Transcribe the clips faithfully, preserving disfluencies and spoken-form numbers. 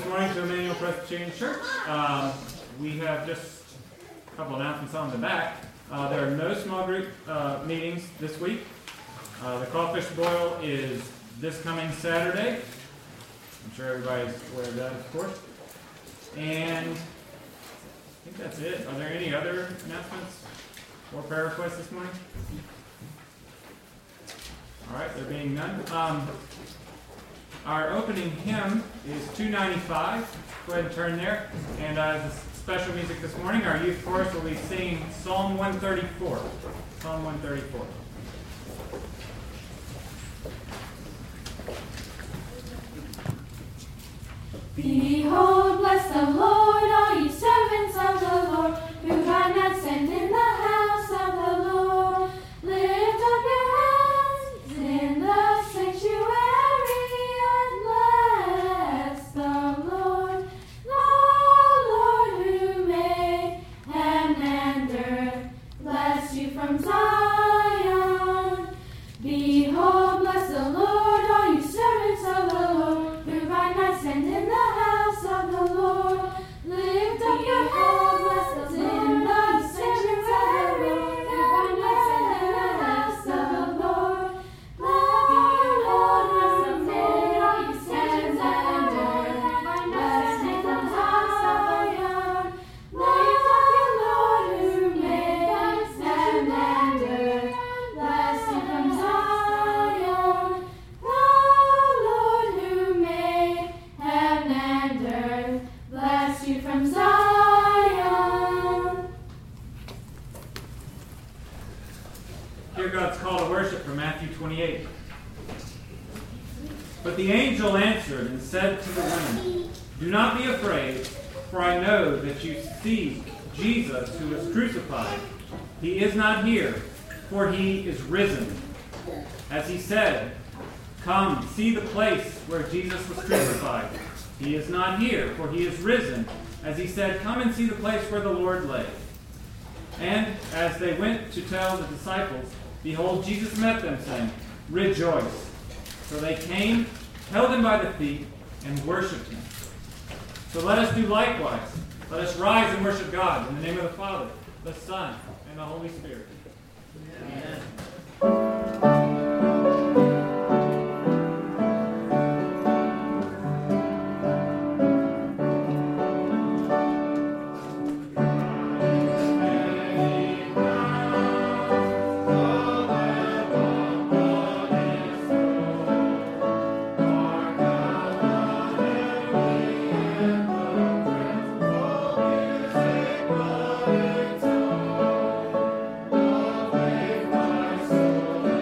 this morning to Emmanuel Presbyterian Church. Um, we have just a couple announcements on the back. Uh, there are no small group uh, meetings this week. Uh, the crawfish boil is this coming Saturday. I'm sure everybody's aware of that, of course. And I think that's it. Are there any other announcements or prayer requests this morning? All right, there being none. Um, our opening hymn is two ninety-five. Go ahead and turn there. And uh, as special music this morning, our youth chorus will be singing Psalm one thirty-four. Psalm one thirty-four. Behold, bless the Lord, all ye servants of the Lord, who are not sent in the house of the Lord. Lift up your hands in the sanctuary and bless the Lord. The Lord who made heaven and earth, bless you from Zion. Behold, bless the Lord, all you servants of the Lord, who are not sent in the house of the Lord. Lift up your hands in the sanctuary and bless the Lord. The Lord who made all you heavens and earth, bless you from Zion. Lift up your Lord who made heaven and earth, bless you from Zion. The Lord who made heaven and earth, bless you from Zion. Hear God's call to worship from Matthew twenty-eight. But the angel answered and said to the women, "Do not be afraid, for I know that you seek Jesus who was crucified. He is not here, for he is risen. As he said, come, see the place where Jesus was crucified. He is not here, for he is risen. As he said, come and see the place where the Lord lay." And as they went to tell the disciples, behold, Jesus met them, saying, "Rejoice." So they came, held him by the feet, and worshipped him. So let us do likewise. Let us rise and worship God in the name of the Father, the Son, and the Holy Spirit. Amen. Soul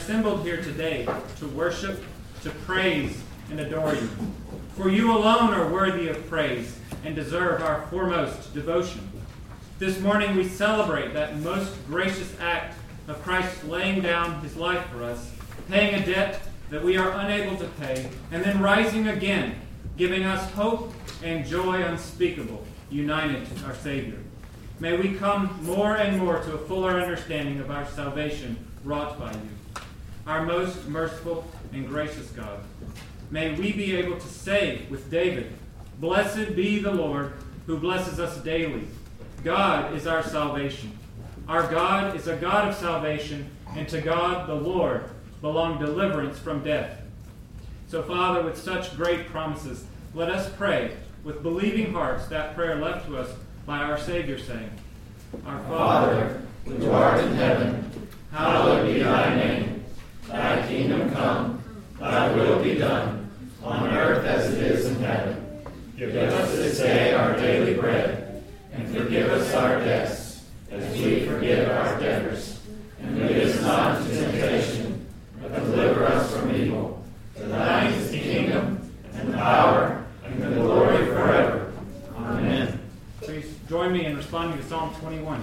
assembled here today to worship, to praise, and adore you. For you alone are worthy of praise and deserve our foremost devotion. This morning we celebrate that most gracious act of Christ laying down his life for us, paying a debt that we are unable to pay, and then rising again, giving us hope and joy unspeakable, united to our Savior. May we come more and more to a fuller understanding of our salvation wrought by you, our most merciful and gracious God. May we be able to say with David, "Blessed be the Lord who blesses us daily. God is our salvation. Our God is a God of salvation, and to God the Lord belong deliverance from death." So, Father, with such great promises, let us pray with believing hearts that prayer left to us by our Savior, saying, "Our Father, who art in heaven, hallowed be thy name. Thy kingdom come, thy will be done, on earth as it is in heaven. Give us this day our daily bread, and forgive us our debts, as we forgive our debtors. And lead us not into temptation, but deliver us from evil. For thine is the kingdom, and the power, and the glory forever. Amen. Please join me in responding to Psalm twenty-one.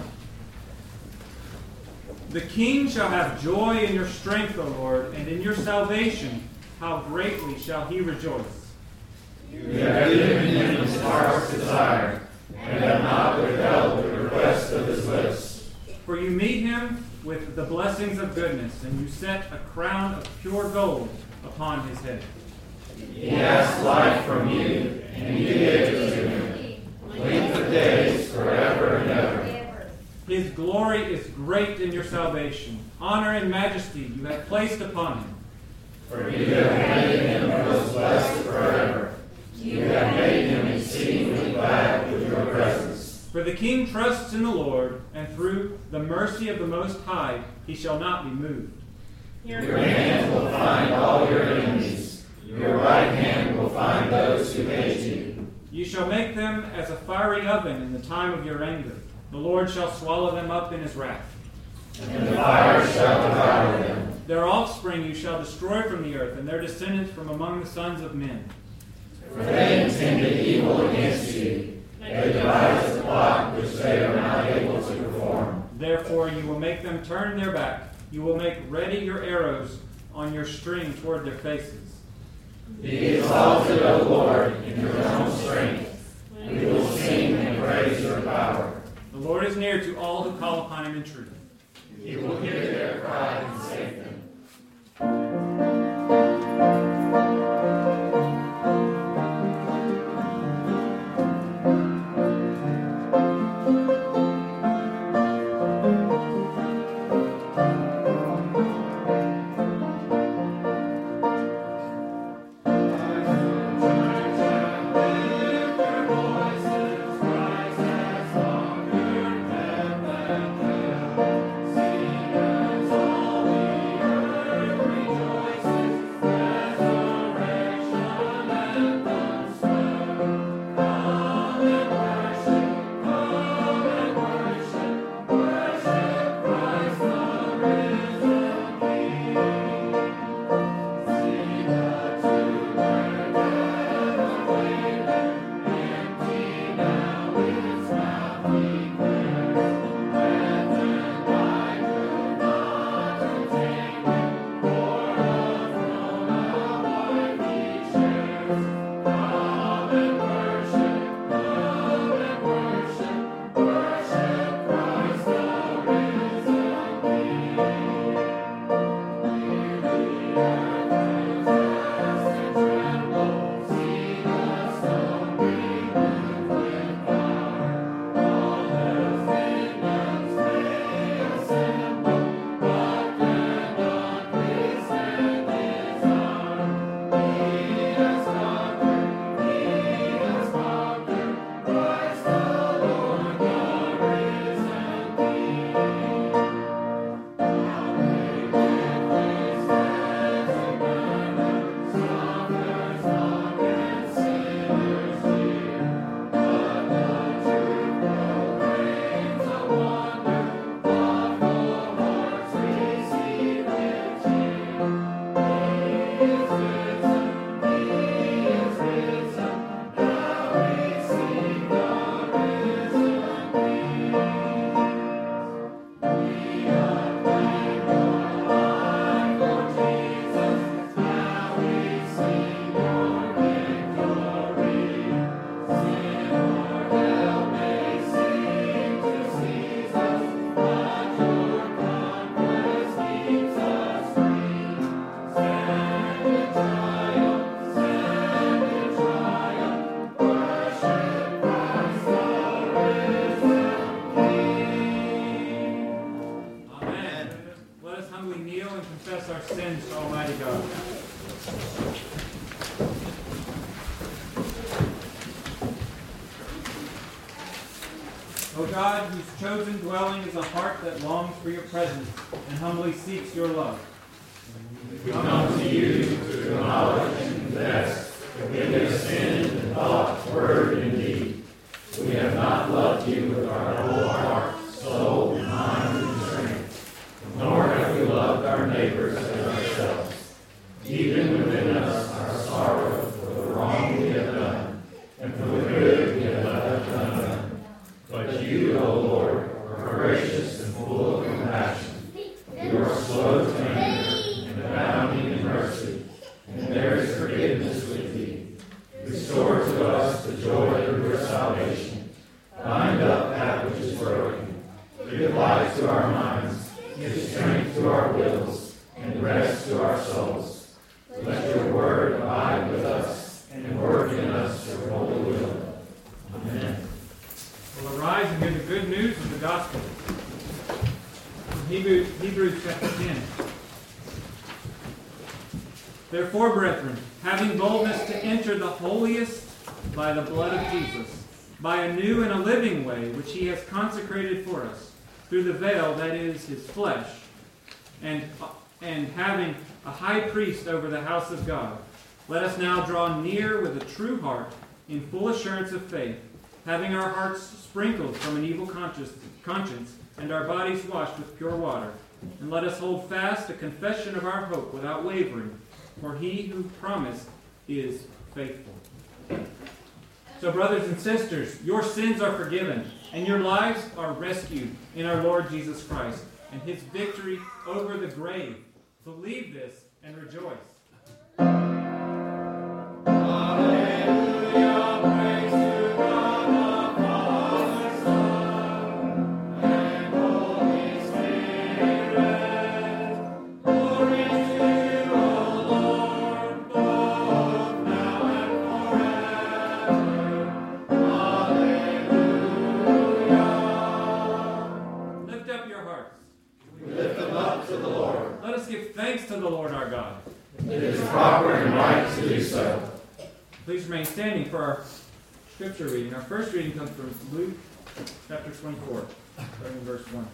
The king shall have joy in your strength, O Lord, and in your salvation how greatly shall he rejoice. You have given him his heart's desire, and have not withheld the request of his lips. For you meet him with the blessings of goodness, and you set a crown of pure gold upon his head. He asked life from you, and you gave it to him. Length of days forever and ever. His glory is great in your salvation. Honor and majesty you have placed upon him. For you have made him most blessed forever. You have made him exceedingly glad with your presence. For the king trusts in the Lord, and through the mercy of the Most High he shall not be moved. Your hand will find all your enemies. Your right hand will find those who hate you. You shall make them as a fiery oven in the time of your anger. The Lord shall swallow them up in his wrath. And the fire shall devour them. Their offspring you shall destroy from the earth, and their descendants from among the sons of men. For they intended evil against you. They devised a plot which they are not able to perform. Therefore you will make them turn their back. You will make ready your arrows on your string toward their faces. Be exalted, O Lord, in your own strength. We will sing and praise your power. The Lord is near to all who call upon him in truth. He will hear their cry and save them. Sing as all the earth rejoices. God, whose chosen dwelling is a heart that longs for your presence and humbly seeks your love. We come to you to acknowledge and confess that we have sinned in thought, word, and deed. We have not loved you with our whole heart, soul, mind, and strength, nor have we loved our neighbors as ourselves. Even within us our sorrow for the wrong we have done, and for the good we have left undone. But you, O Lord, are gracious and full of compassion. You are slow to anger and abounding in mercy, and there is forgiveness with thee. Restore to us the joy of your salvation. Bind up that which is broken. Give life to our minds. Give strength to our wills, and rest to our souls. Let your word abide with us, and work in us your holy will. Amen. We'll arise and hear the good news of the gospel. Hebrews, Hebrews chapter ten. Therefore, brethren, having boldness to enter the holiest by the blood of Jesus, by a new and a living way which he has consecrated for us, through the veil that is his flesh, and, and having a high priest over the house of God, let us now draw near with a true heart in full assurance of faith, having our hearts sprinkled from an evil conscience, conscience and our bodies washed with pure water. And let us hold fast a confession of our hope without wavering, for he who promised is faithful. So, brothers and sisters, your sins are forgiven, and your lives are rescued in our Lord Jesus Christ and his victory over the grave. Believe this and rejoice. To the Lord our God. It is proper and right to do so. Please remain standing for our scripture reading. Our first reading comes from Luke chapter twenty-four, starting in verse one.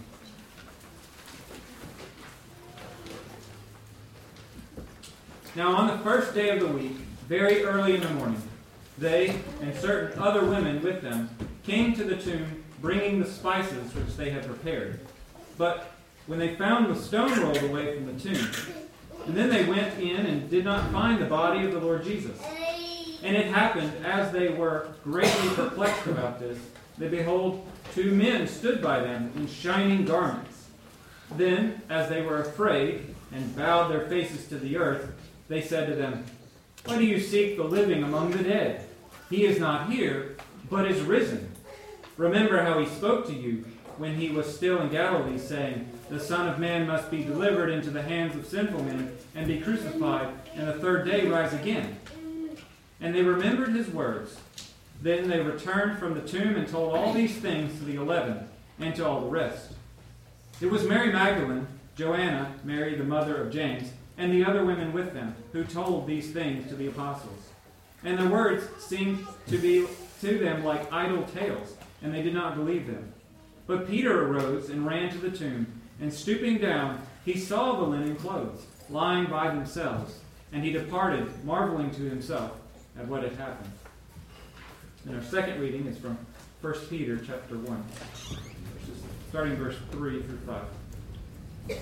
Now on the first day of the week, very early in the morning, they and certain other women with them came to the tomb, bringing the spices which they had prepared. But when they found the stone rolled away from the tomb, and then they went in and did not find the body of the Lord Jesus. And it happened, as they were greatly perplexed about this, that behold, two men stood by them in shining garments. Then, as they were afraid and bowed their faces to the earth, they said to them, Why do you seek the living among the dead? He is not here, but is risen. Remember how he spoke to you when he was still in Galilee, saying, The Son of Man must be delivered into the hands of sinful men and be crucified, and the third day rise again. And they remembered his words. Then they returned from the tomb and told all these things to the eleven and to all the rest. It was Mary Magdalene, Joanna, Mary the mother of James, and the other women with them, who told these things to the apostles. And their words seemed to be to them like idle tales, and they did not believe them. But Peter arose and ran to the tomb, and stooping down, he saw the linen clothes lying by themselves, and he departed, marveling to himself at what had happened. And our second reading is from First Peter chapter one, verses, starting verse three through five.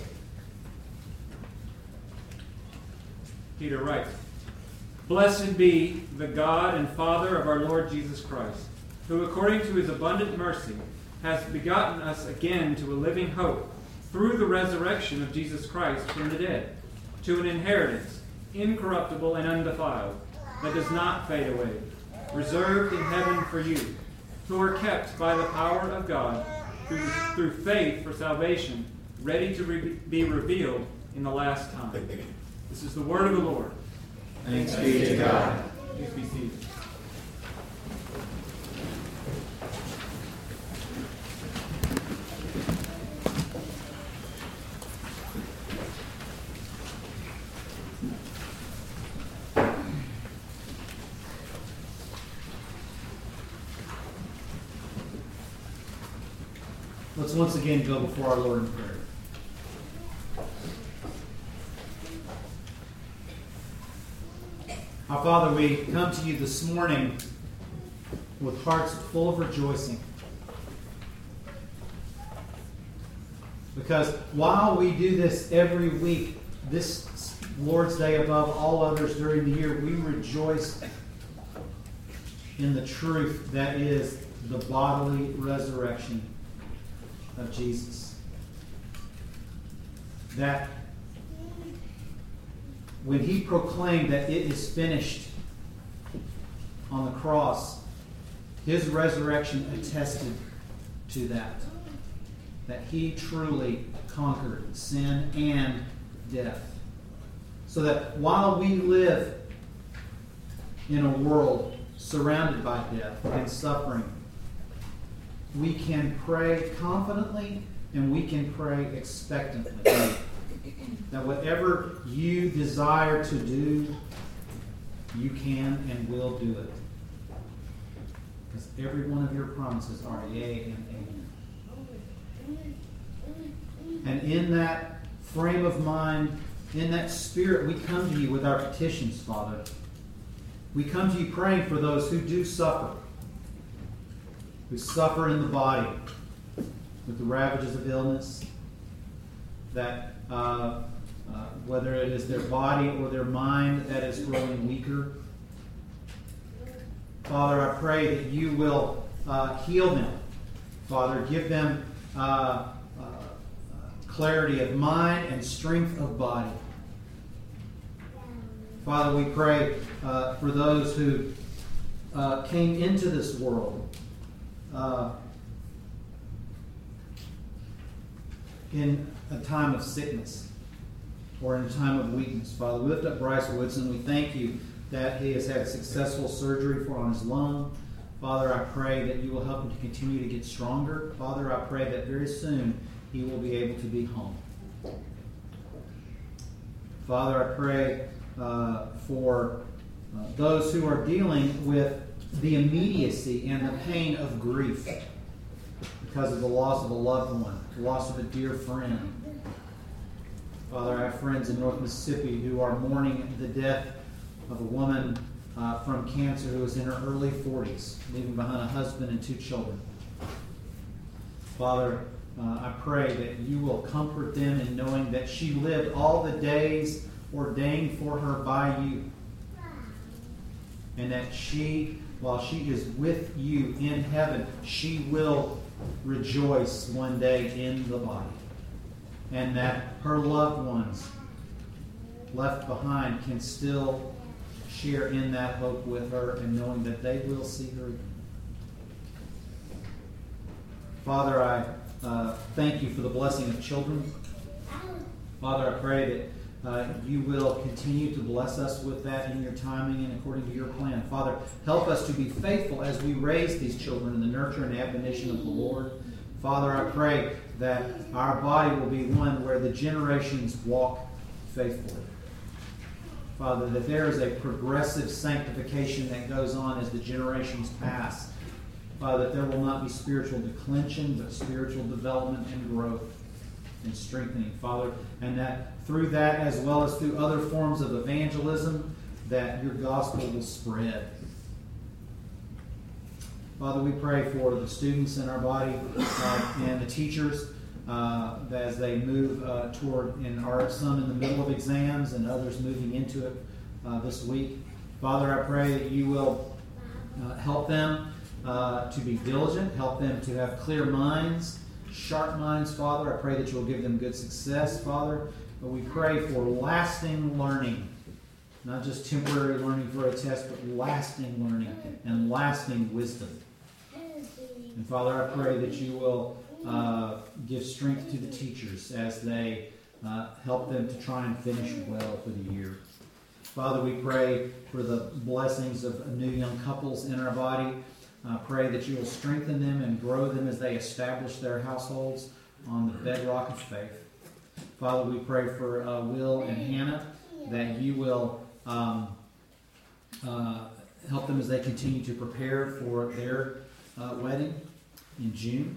Peter writes, Blessed be the God and Father of our Lord Jesus Christ, who according to his abundant mercy has begotten us again to a living hope through the resurrection of Jesus Christ from the dead, to an inheritance incorruptible and undefiled, that does not fade away, reserved in heaven for you, who are kept by the power of God through, through faith for salvation, ready to re- be revealed in the last time. This is the word of the Lord. Thanks be to God. Please be seated. Let's once again go before our Lord in prayer. Our Father, we come to you this morning with hearts full of rejoicing. Because while we do this every week, this Lord's Day above all others during the year, we rejoice in the truth that is the bodily resurrection of Jesus. That when he proclaimed that it is finished on the cross, his resurrection attested to that. That he truly conquered sin and death. So that while we live in a world surrounded by death and suffering, we can pray confidently and we can pray expectantly. That whatever you desire to do, you can and will do it. Because every one of your promises are yea and amen. And in that frame of mind, in that spirit, we come to you with our petitions, Father. We come to you praying for those who do suffer, who suffer in the body with the ravages of illness, that uh, uh, whether it is their body or their mind that is growing weaker. Father, I pray that you will uh, heal them. Father, give them uh, uh, clarity of mind and strength of body. Father, we pray uh, for those who uh, came into this world uh, in a time of sickness or in a time of weakness. Father, we lift up Bryce Woodson. We thank you that he has had successful surgery for on his lung. Father, I pray that you will help him to continue to get stronger. Father, I pray that very soon he will be able to be home. Father, I pray uh, for uh, those who are dealing with the immediacy and the pain of grief because of the loss of a loved one, the loss of a dear friend. Father, I have friends in North Mississippi who are mourning the death of a woman uh, from cancer who was in her early forties, leaving behind a husband and two children. Father, uh, I pray that you will comfort them in knowing that she lived all the days ordained for her by you. And that she, while she is with you in heaven, she will rejoice one day in the body. And that her loved ones left behind can still share in that hope with her and knowing that they will see her again. Father, I uh, thank you for the blessing of children. Father, I pray that uh, you will continue to bless us with that in your timing and according to your plan. Father, help us to be faithful as we raise these children in the nurture and admonition of the Lord. Father, I pray that our body will be one where the generations walk faithfully. Father, that there is a progressive sanctification that goes on as the generations pass. Father, that there will not be spiritual declension, but spiritual development and growth and strengthening. Father, and that through that, as well as through other forms of evangelism, that your gospel will spread. Father, we pray for the students in our body uh, and the teachers uh, as they move uh, toward, and are some in the middle of exams and others moving into it uh, this week. Father, I pray that you will uh, help them uh, to be diligent, help them to have clear minds, sharp minds, Father. I pray that you will give them good success, Father. But we pray for lasting learning, not just temporary learning for a test, but lasting learning and lasting wisdom. And Father, I pray that you will uh, give strength to the teachers as they uh, help them to try and finish well for the year. Father, we pray for the blessings of new young couples in our body. I uh, pray that you will strengthen them and grow them as they establish their households on the bedrock of faith. Father, we pray for uh, Will and Hannah, that you will um, uh, help them as they continue to prepare for their uh, wedding in June.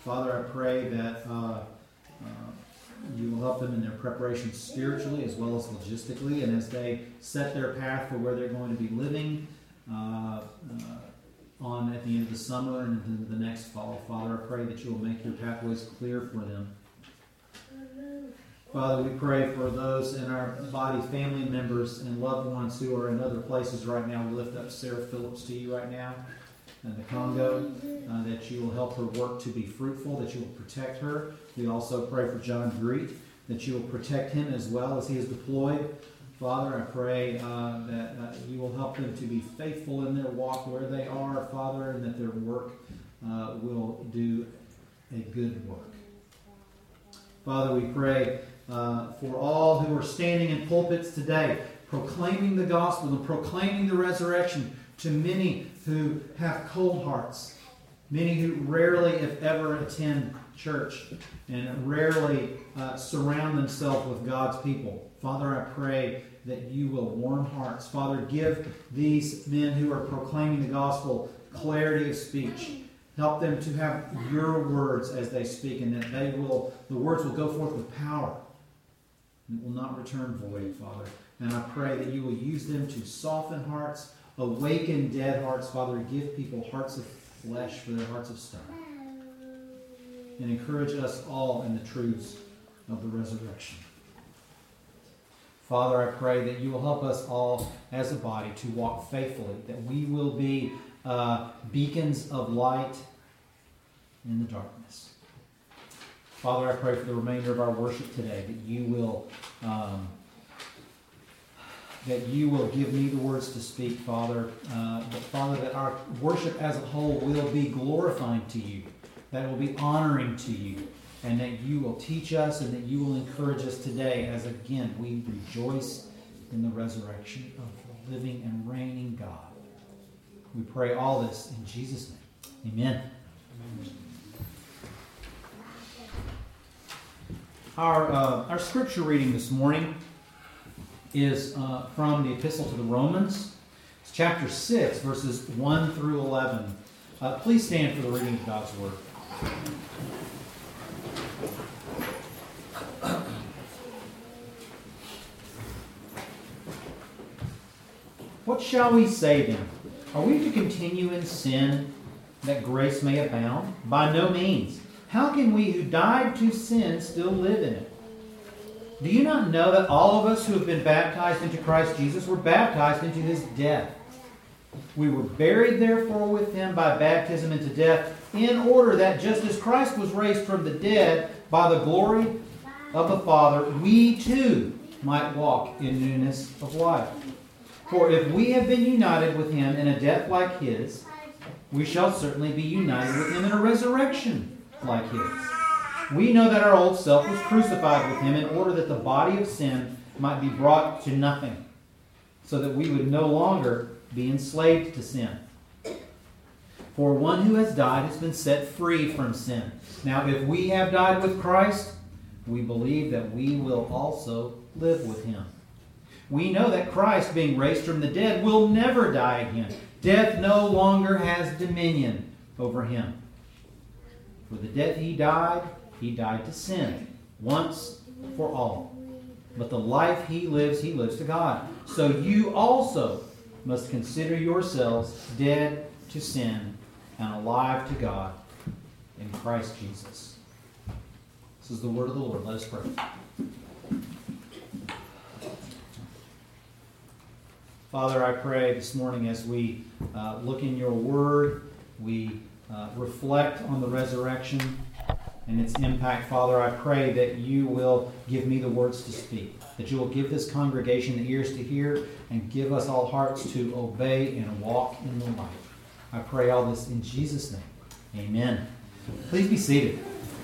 Father, I pray that uh, uh, you will help them in their preparation spiritually as well as logistically, and as they set their path for where they're going to be living uh, uh, on at the end of the summer and into the next fall. Father, I pray that you will make your pathways clear for them. Father, we pray for those in our body, family members and loved ones who are in other places right now. We lift up Sarah Phillips to you right now in the Congo, uh, that you will help her work to be fruitful, that you will protect her. We also pray for John Greet, that you will protect him as well as he is deployed. Father, I pray uh, that uh, you will help them to be faithful in their walk where they are, Father, and that their work uh, will do a good work. Father, we pray uh, for all who are standing in pulpits today, proclaiming the gospel and proclaiming the resurrection to many who have cold hearts, many who rarely, if ever, attend church and rarely uh, surround themselves with God's people. Father, I pray that you will warm hearts. Father, give these men who are proclaiming the gospel clarity of speech. Help them to have your words as they speak, and that they will, the words will go forth with power and will not return void, Father. And I pray that you will use them to soften hearts, awaken dead hearts, Father. Give people hearts of flesh for their hearts of stone. And encourage us all in the truths of the resurrection. Father, I pray that you will help us all as a body to walk faithfully, that we will be uh, beacons of light in the darkness. Father, I pray for the remainder of our worship today, that you will um, that you will give me the words to speak, Father. Uh, but Father, that our worship as a whole will be glorifying to you, that it will be honoring to you, and that you will teach us and that you will encourage us today as, again, we rejoice in the resurrection of the living and reigning God. We pray all this in Jesus' name. Amen. Amen. Our, uh, our scripture reading this morning is uh, from the Epistle to the Romans. It's chapter six, verses one through eleven. Uh, please stand for the reading of God's Word. What shall we say then? Are we to continue in sin that grace may abound? By no means. How can we who died to sin still live in it? Do you not know that all of us who have been baptized into Christ Jesus were baptized into his death? We were buried therefore with him by baptism into death, in order that just as Christ was raised from the dead by the glory of the Father, we too might walk in newness of life. For if we have been united with him in a death like his, we shall certainly be united with him in a resurrection like his. We know that our old self was crucified with him in order that the body of sin might be brought to nothing, so that we would no longer be enslaved to sin. For one who has died has been set free from sin. Now, if we have died with Christ, we believe that we will also live with him. We know that Christ, being raised from the dead, will never die again. Death no longer has dominion over him. For the death he died, he died to sin, once for all. But the life he lives, he lives to God. So you also must consider yourselves dead to sin and alive to God in Christ Jesus. This is the word of the Lord. Let us pray. Father, I pray this morning as we uh, look in your word, we uh, reflect on the resurrection and its impact. Father, I pray that you will give me the words to speak, that you will give this congregation the ears to hear, and give us all hearts to obey and walk in the light. I pray all this in Jesus' name. Amen. Please be seated.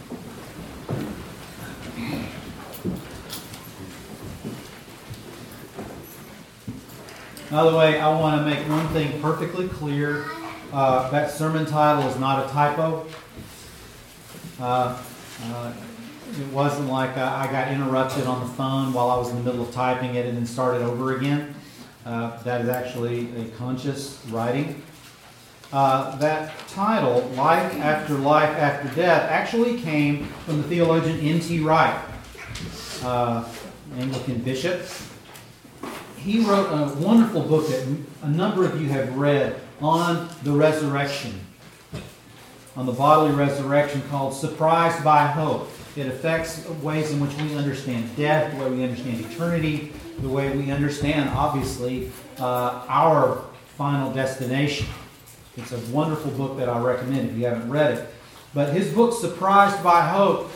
By the way, I want to make one thing perfectly clear. Uh, that sermon title is not a typo. Uh, uh, it wasn't like I, I got interrupted on the phone while I was in the middle of typing it and then started over again. Uh, that is actually a conscious writing. uh, that title, Life After Life After Death, actually came from the theologian N T Wright, uh, Anglican bishop. He wrote a wonderful book that a number of you have read on the resurrection, on the bodily resurrection, called Surprised by Hope. It affects ways in which we understand death, the way we understand eternity, the way we understand, obviously, uh, our final destination. It's a wonderful book that I recommend if you haven't read it. But his book, Surprised by Hope,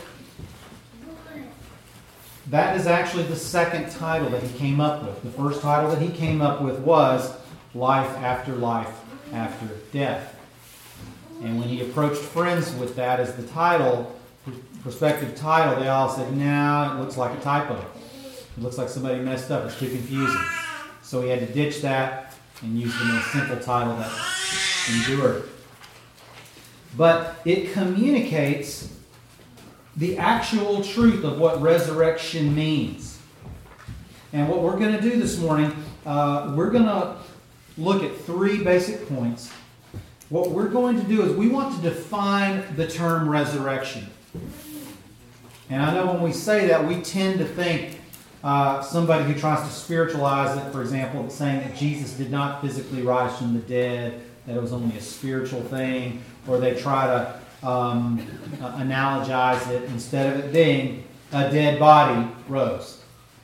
that is actually the second title that he came up with. The first title that he came up with was Life After Life After Death. And when he approached friends with that as the title, prospective title, they all said, no, it looks like a typo. It looks like somebody messed up. It's too confusing. So he had to ditch that and use the more simple title that endured. But it communicates the actual truth of what resurrection means. And what we're going to do this morning, uh, we're going to look at three basic points. What we're going to do is we want to define the term resurrection. And I know when we say that, we tend to think uh, somebody who tries to spiritualize it, for example, saying that Jesus did not physically rise from the dead, that it was only a spiritual thing, or they try to um, uh, analogize it, instead of it being a dead body rose.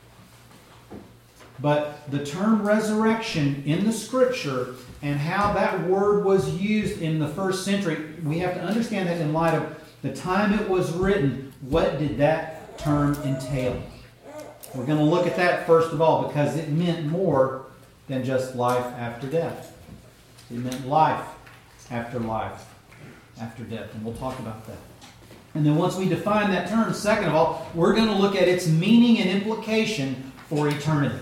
But the term resurrection in the Scripture and how that word was used in the first century, we have to understand that in light of the time it was written. What did that term entail? We're going to look at that first of all, because it meant more than just life after death. It meant life after life after death, and we'll talk about that. And then once we define that term, second of all, we're going to look at its meaning and implication for eternity.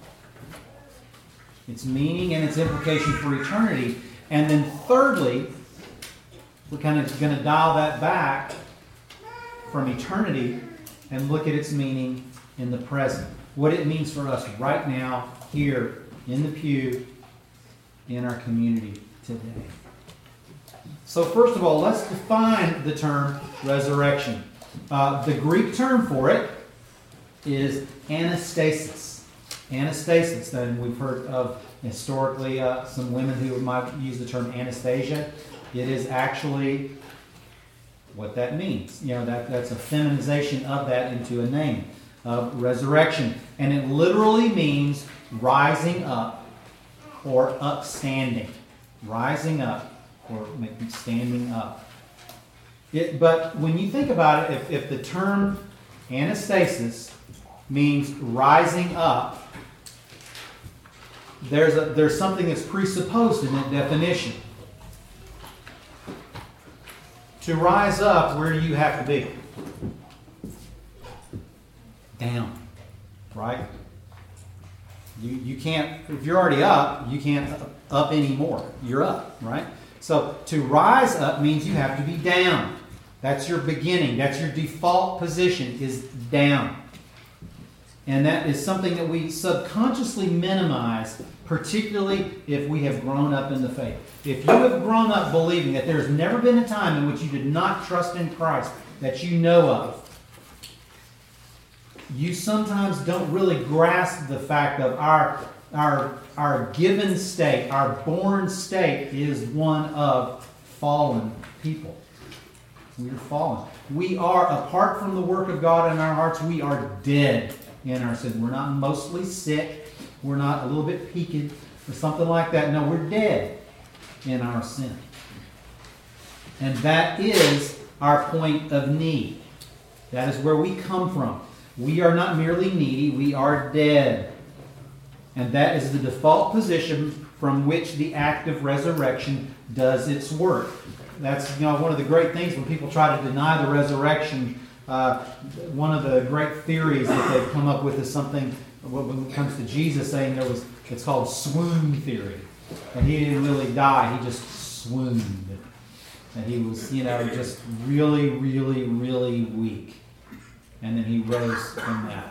Its meaning and its implication for eternity. And then thirdly, we're kind of going to dial that back from eternity and look at its meaning in the present. What it means for us right now, here, in the pew, in our community today. So first of all, let's define the term resurrection. Uh, the Greek term for it is anastasis. Anastasis, and we've heard of historically uh, some women who might use the term Anastasia. It is actually what that means. You know, that, that's a feminization of that into a name of resurrection. And it literally means rising up or upstanding. Rising up or maybe standing up. It, but when you think about it, if, if the term anastasis means rising up, there's a, there's something that's presupposed in that definition. To rise up, where do you have to be? Down. Right? You, you can't, if you're already up, you can't up anymore. You're up, right? So to rise up means you have to be down. That's your beginning. That's your default position, is down. And that is something that we subconsciously minimize, particularly if we have grown up in the faith. If you have grown up believing that there's never been a time in which you did not trust in Christ that you know of, you sometimes don't really grasp the fact of our, our, our given state, our born state is one of fallen people. We are fallen. We are, apart from the work of God in our hearts, we are dead in our sin. We're not mostly sick. We're not a little bit peaked or something like that. No, we're dead in our sin. And that is our point of need. That is where we come from. We are not merely needy, we are dead. And that is the default position from which the act of resurrection does its work. That's, you know, one of the great things when people try to deny the resurrection. Uh, one of the great theories that they've come up with is something when it comes to Jesus saying there was, it's called swoon theory. And he didn't really die, he just swooned. And he was, you know, just really, really, really weak. And then he rose from that.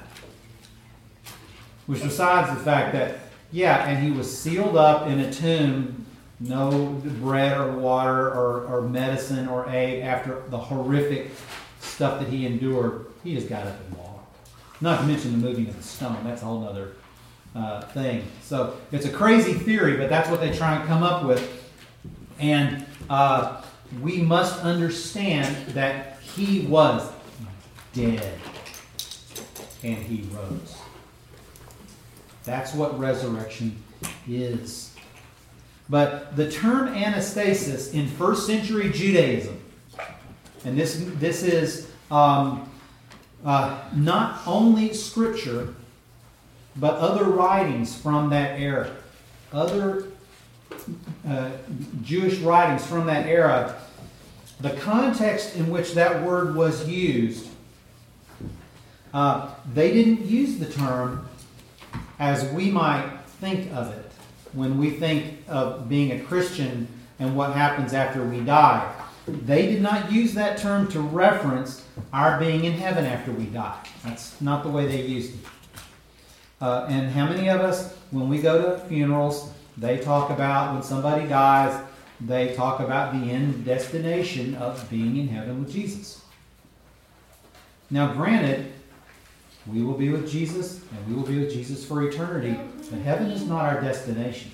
Which besides the fact that, yeah, and he was sealed up in a tomb no bread or water or, or medicine or aid after the horrific stuff that he endured. He just got up and walked. Not to mention the moving of the stone. That's a whole other uh, thing. So it's a crazy theory, but that's what they try and come up with. And uh, we must understand that he was dead and he rose. That's what resurrection is. But the term anastasis in first century Judaism, and this, this is um, uh, not only Scripture, but other writings from that era. Other uh, Jewish writings from that era. The context in which that word was used, uh, they didn't use the term as we might think of it when we think of being a Christian and what happens after we die. They did not use that term to reference our being in heaven after we die. That's not the way they used it. Uh, and how many of us, when we go to funerals, they talk about when somebody dies, they talk about the end destination of being in heaven with Jesus. Now, granted, we will be with Jesus, and we will be with Jesus for eternity, but heaven is not our destination.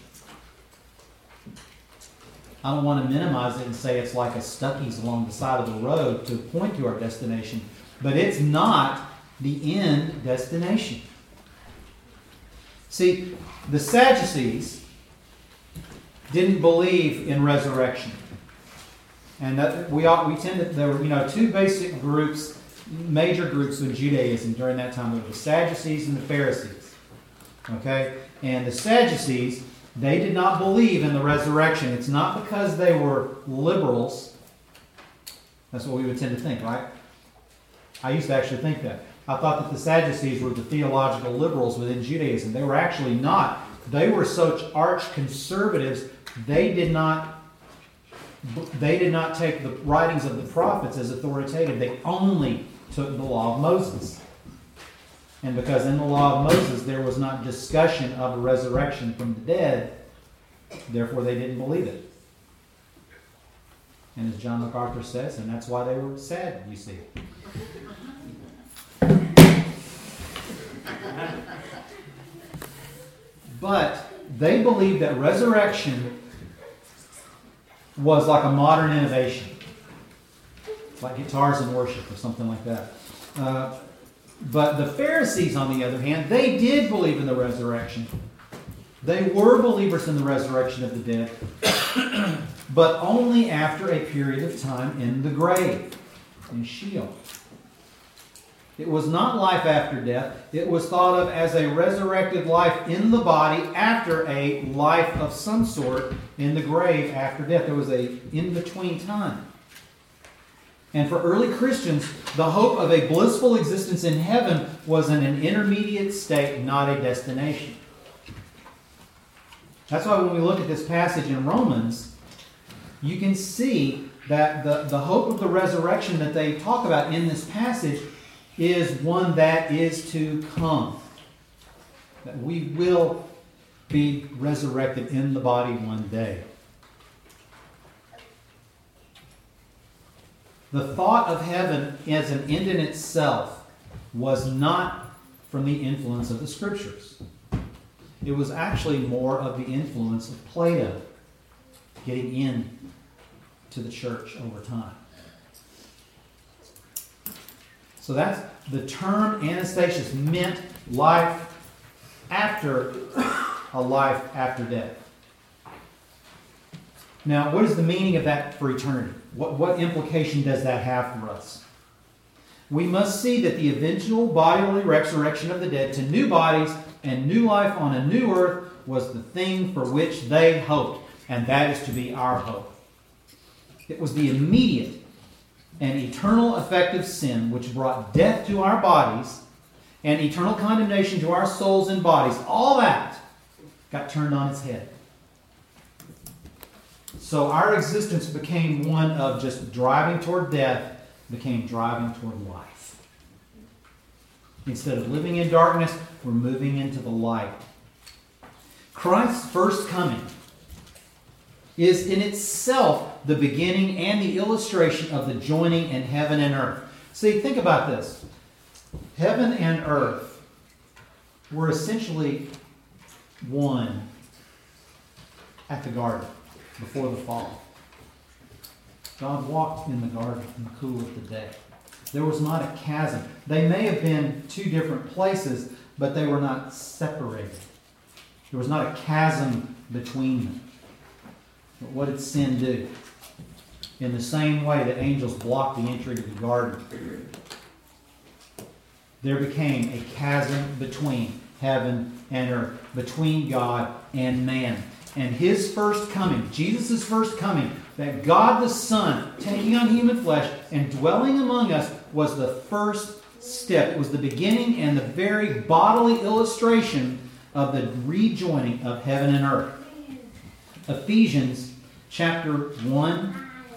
I don't want to minimize it and say it's like a Stuckey's along the side of the road to point to our destination, but it's not the end destination. See, the Sadducees didn't believe in resurrection. And that we ought, we tend to, there were, you know, two basic groups, major groups in Judaism during that time. There were the Sadducees and the Pharisees. Okay? And the Sadducees, they did not believe in the resurrection. It's not because they were liberals. That's what we would tend to think, right? I used to actually think that. I thought that the Sadducees were the theological liberals within Judaism. They were actually not. They were such arch conservatives. They did not they did not take the writings of the prophets as authoritative. They only took the law of Moses. And because in the law of Moses there was not discussion of a resurrection from the dead, therefore they didn't believe it. And as John MacArthur says, and that's why they were sad, you see. But they believed that resurrection was like a modern innovation. It's like guitars in worship or something like that. Uh, but the Pharisees, on the other hand, they did believe in the resurrection. They were believers in the resurrection of the dead, but only after a period of time in the grave, in Sheol. It was not life after death. It was thought of as a resurrected life in the body after a life of some sort in the grave after death. There was a in-between time. And for early Christians, the hope of a blissful existence in heaven was in an intermediate state, not a destination. That's why when we look at this passage in Romans, you can see that the, the hope of the resurrection that they talk about in this passage is one that is to come. That we will be resurrected in the body one day. The thought of heaven as an end in itself was not from the influence of the Scriptures. It was actually more of the influence of Plato getting in to the church over time. So that's the term anastasis meant life after a life after death. Now, what is the meaning of that for eternity? What, what implication does that have for us? We must see that the eventual bodily resurrection of the dead to new bodies and new life on a new earth was the thing for which they hoped, and that is to be our hope. It was the immediate and eternal effect of sin which brought death to our bodies and eternal condemnation to our souls and bodies. All that got turned on its head. So our existence became one of just driving toward death, became driving toward life. Instead of living in darkness, we're moving into the light. Christ's first coming is in itself the beginning and the illustration of the joining in heaven and earth. See, think about this. Heaven and earth were essentially one at the garden before the fall. God walked in the garden in the cool of the day. There was not a chasm. They may have been two different places, but they were not separated. There was not a chasm between them. But what did sin do? In the same way that angels blocked the entry to the garden, there became a chasm between heaven and earth, between God and man. And his first coming, Jesus' first coming, that God the Son taking on human flesh and dwelling among us, was the first step. It was the beginning and the very bodily illustration of the rejoining of heaven and earth. Ephesians chapter one.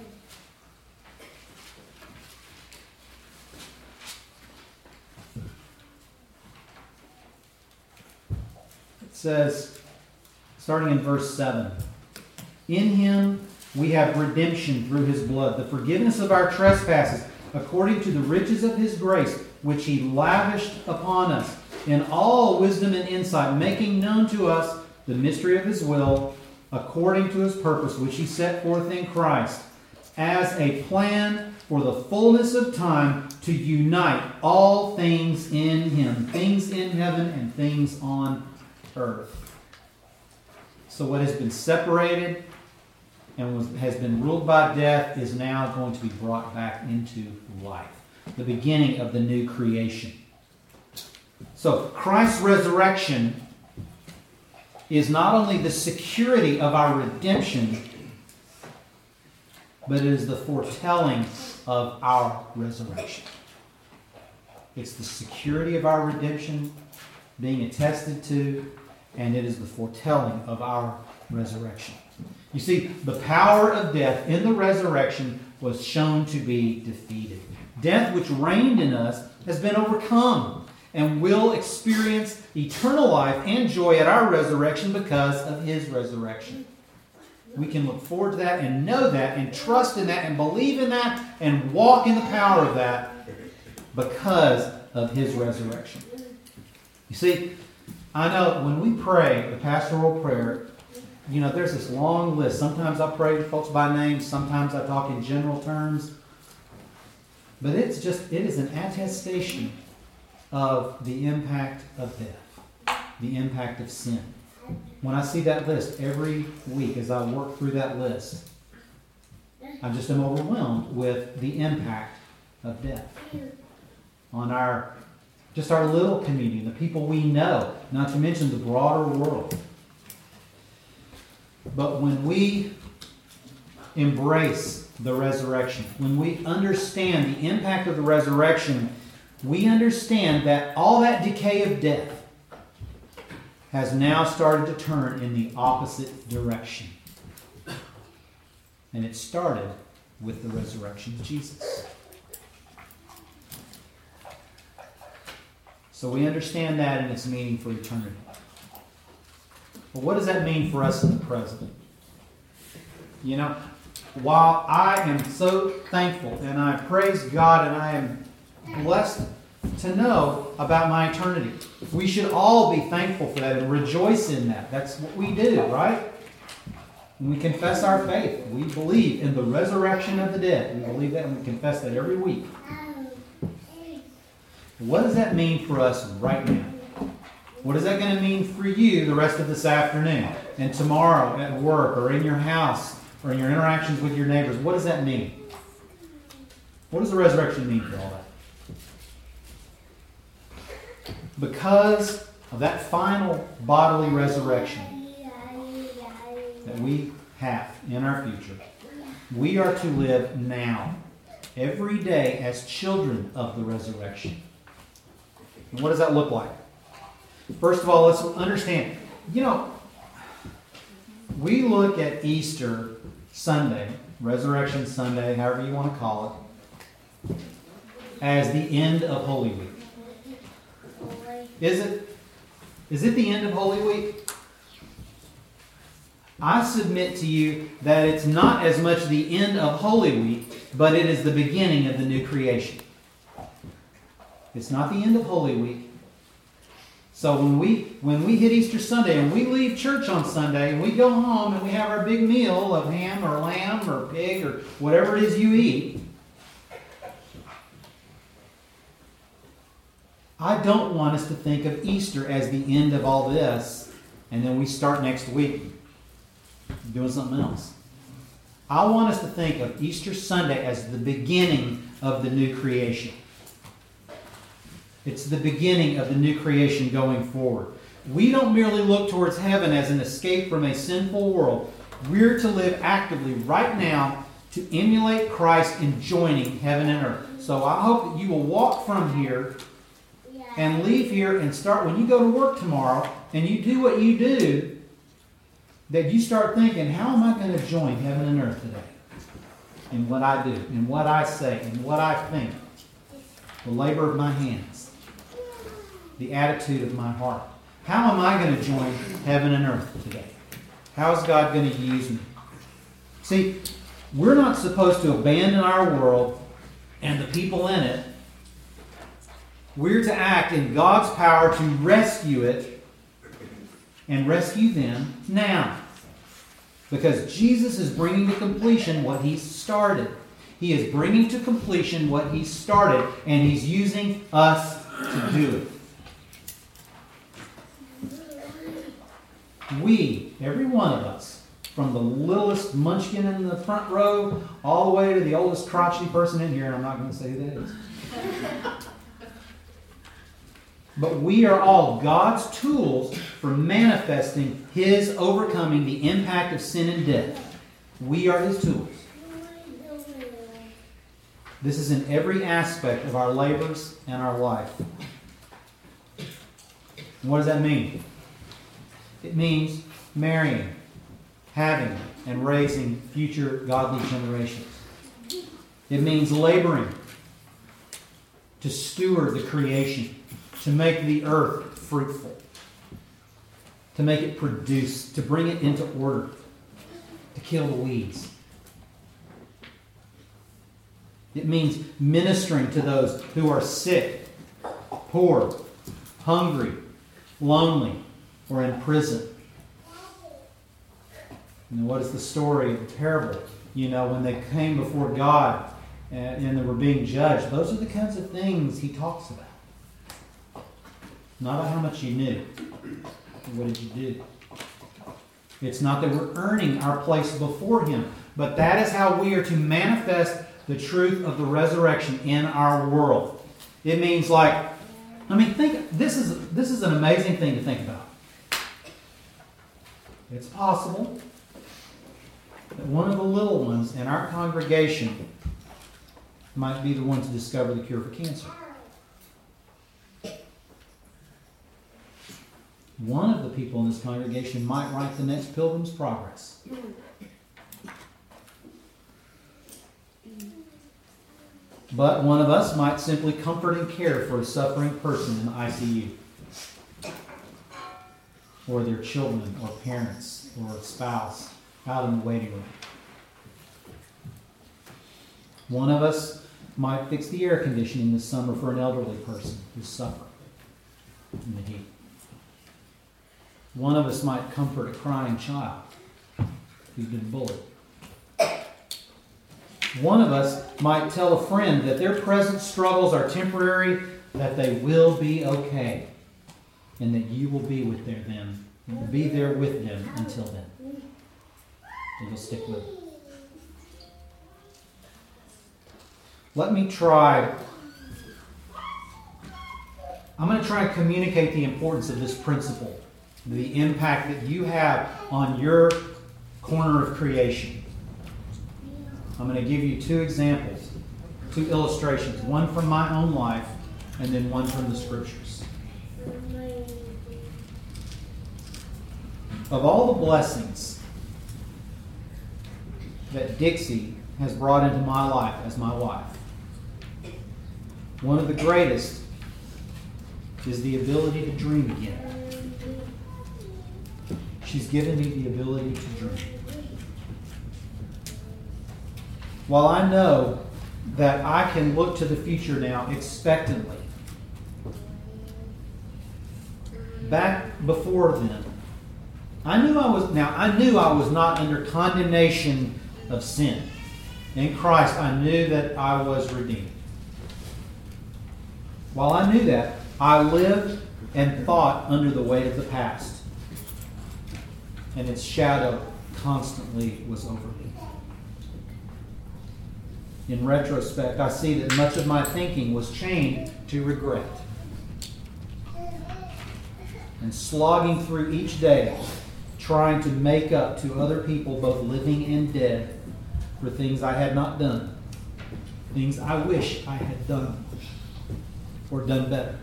It says, starting in verse seven, "In him we have redemption through his blood, the forgiveness of our trespasses, according to the riches of his grace, which he lavished upon us in all wisdom and insight, making known to us the mystery of his will, according to his purpose, which he set forth in Christ, as a plan for the fullness of time, to unite all things in him, things in heaven and things on earth." So what has been separated and was, has been ruled by death is now going to be brought back into life. The beginning of the new creation. So Christ's resurrection is not only the security of our redemption, but it is the foretelling of our resurrection. It's the security of our redemption being attested to, and it is the foretelling of our resurrection. You see, the power of death in the resurrection was shown to be defeated. Death, which reigned in us, has been overcome and will experience eternal life and joy at our resurrection because of his resurrection. We can look forward to that and know that and trust in that and believe in that and walk in the power of that because of his resurrection. You see, I know when we pray the pastoral prayer, you know, there's this long list. Sometimes I pray to folks by name. Sometimes I talk in general terms. But it's just, it is an attestation of the impact of death, the impact of sin. When I see that list every week as I work through that list, I just am overwhelmed with the impact of death on our, just our little community, the people we know, not to mention the broader world. But when we embrace the resurrection, when we understand the impact of the resurrection, we understand that all that decay of death has now started to turn in the opposite direction. And it started with the resurrection of Jesus. So we understand that and its meaning for eternity. But what does that mean for us in the present? You know, while I am so thankful and I praise God and I am blessed to know about my eternity, we should all be thankful for that and rejoice in that. That's what we do, right? When we confess our faith, we believe in the resurrection of the dead. We believe that and we confess that every week. What does that mean for us right now? What is that going to mean for you the rest of this afternoon and tomorrow at work or in your house or in your interactions with your neighbors? What does that mean? What does the resurrection mean for all that? Because of that final bodily resurrection that we have in our future, we are to live now, every day, as children of the resurrection. And what does that look like? First of all, let's understand, you know, we look at Easter Sunday, Resurrection Sunday, however you want to call it, as the end of Holy Week. Is it? Is it the end of Holy Week? I submit to you that it's not as much the end of Holy Week, but it is the beginning of the new creation. It's not the end of Holy Week. So when we when we hit Easter Sunday and we leave church on Sunday and we go home and we have our big meal of ham or lamb or pig or whatever it is you eat, I don't want us to think of Easter as the end of all this and then we start next week doing something else. I want us to think of Easter Sunday as the beginning of the new creation. It's the beginning of the new creation going forward. We don't merely look towards heaven as an escape from a sinful world. We're to live actively right now to emulate Christ in joining heaven and earth. So I hope that you will walk from here and leave here and start, when you go to work tomorrow and you do what you do, that you start thinking, how am I going to join heaven and earth today? In what I do, in what I say, in what I think. The labor of my hands. The attitude of my heart. How am I going to join heaven and earth today? How is God going to use me? See, we're not supposed to abandon our world and the people in it. We're to act in God's power to rescue it and rescue them now. Because Jesus is bringing to completion what He started. He is bringing to completion what He started, and He's using us to do it. We, every one of us, from the littlest munchkin in the front row all the way to the oldest crotchety person in here, and I'm not going to say who that is. But we are all God's tools for manifesting His overcoming the impact of sin and death. We are His tools. This is in every aspect of our labors and our life. And what does that mean? It means marrying, having, and raising future godly generations. It means laboring to steward the creation, to make the earth fruitful, to make it produce, to bring it into order, to kill the weeds. It means ministering to those who are sick, poor, hungry, lonely, or in prison. You know, what is the story of the parable? You know, when they came before God and, and they were being judged, those are the kinds of things He talks about. Not about how much you knew. What did you do? It's not that we're earning our place before Him, but that is how we are to manifest the truth of the resurrection in our world. It means like, I mean, think, this is, this is an amazing thing to think about. It's possible that one of the little ones in our congregation might be the one to discover the cure for cancer. One of the people in this congregation might write the next Pilgrim's Progress. But one of us might simply comfort and care for a suffering person in the I C U. Or their children, or parents, or a spouse out in the waiting room. One of us might fix the air conditioning this summer for an elderly person who's suffering in the heat. One of us might comfort a crying child who's been bullied. One of us might tell a friend that their present struggles are temporary, that they will be okay, and that you will be with them, be there with them until then. And you'll stick with it. Let me try. I'm going to try and communicate the importance of this principle, the impact that you have on your corner of creation. I'm going to give you two examples, two illustrations, one from my own life and then one from the Scriptures. Of all the blessings that Dixie has brought into my life as my wife, one of the greatest is the ability to dream again. She she's given me the ability to dream. While I know that I can look to the future now expectantly, back before then, I knew I was now I knew I was not under condemnation of sin. In Christ, I knew that I was redeemed. While I knew that, I lived and thought under the weight of the past, and its shadow constantly was over me. In retrospect, I see that much of my thinking was chained to regret. And slogging through each day, trying to make up to other people, both living and dead, for things I had not done, things I wish I had done, or done better.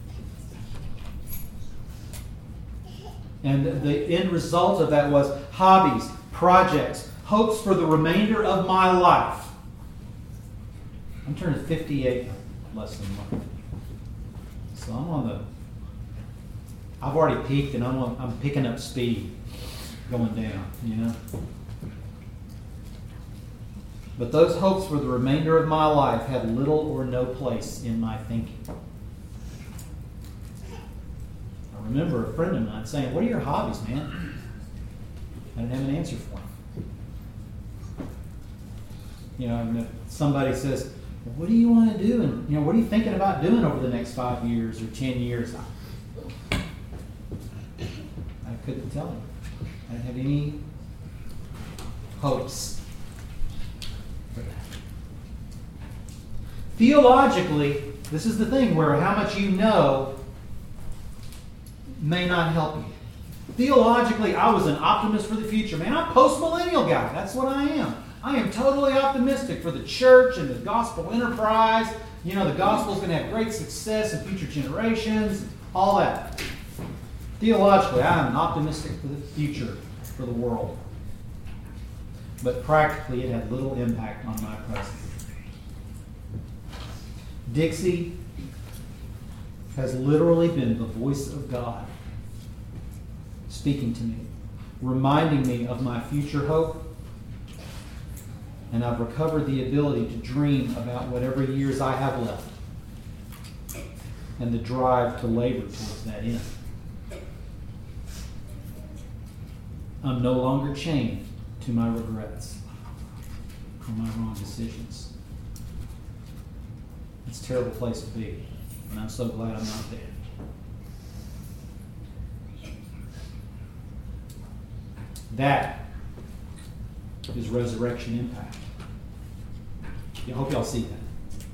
And the end result of that was hobbies, projects, hopes for the remainder of my life. I'm turning fifty-eight less than a month. So I'm on the... I've already peaked and I'm, on, I'm picking up speed going down, you know? But those hopes for the remainder of my life had little or no place in my thinking. I remember a friend of mine saying, "What are your hobbies, man?" I didn't have an answer for him. You know, and if somebody says, "Well, what do you want to do? And, you know, what are you thinking about doing over the next five years or ten years? I couldn't tell him. I didn't have any hopes for that. Theologically, this is the thing where how much you know may not help you. Theologically, I was an optimist for the future. Man, I'm a post-millennial guy. That's what I am. I am totally optimistic for the church and the gospel enterprise. You know, the gospel is going to have great success in future generations, all that. Theologically, I am optimistic for the future, for the world. But practically, it had little impact on my present. Dixie has literally been the voice of God speaking to me, reminding me of my future hope, and I've recovered the ability to dream about whatever years I have left and the drive to labor towards that end. I'm no longer chained to my regrets or my wrong decisions. It's a terrible place to be, and I'm so glad I'm not there. That is resurrection impact. I hope y'all see that.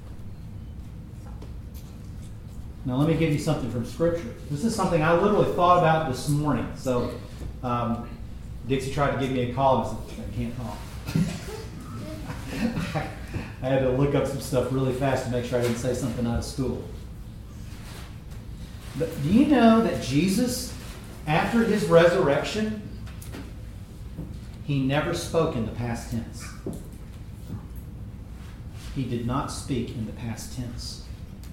Now let me give you something from Scripture. This is something I literally thought about this morning. So um, Dixie tried to give me a call and I said, I can't talk. I had to look up some stuff really fast to make sure I didn't say something out of school. But do you know that Jesus, after his resurrection, he never spoke in the past tense? He did not speak in the past tense.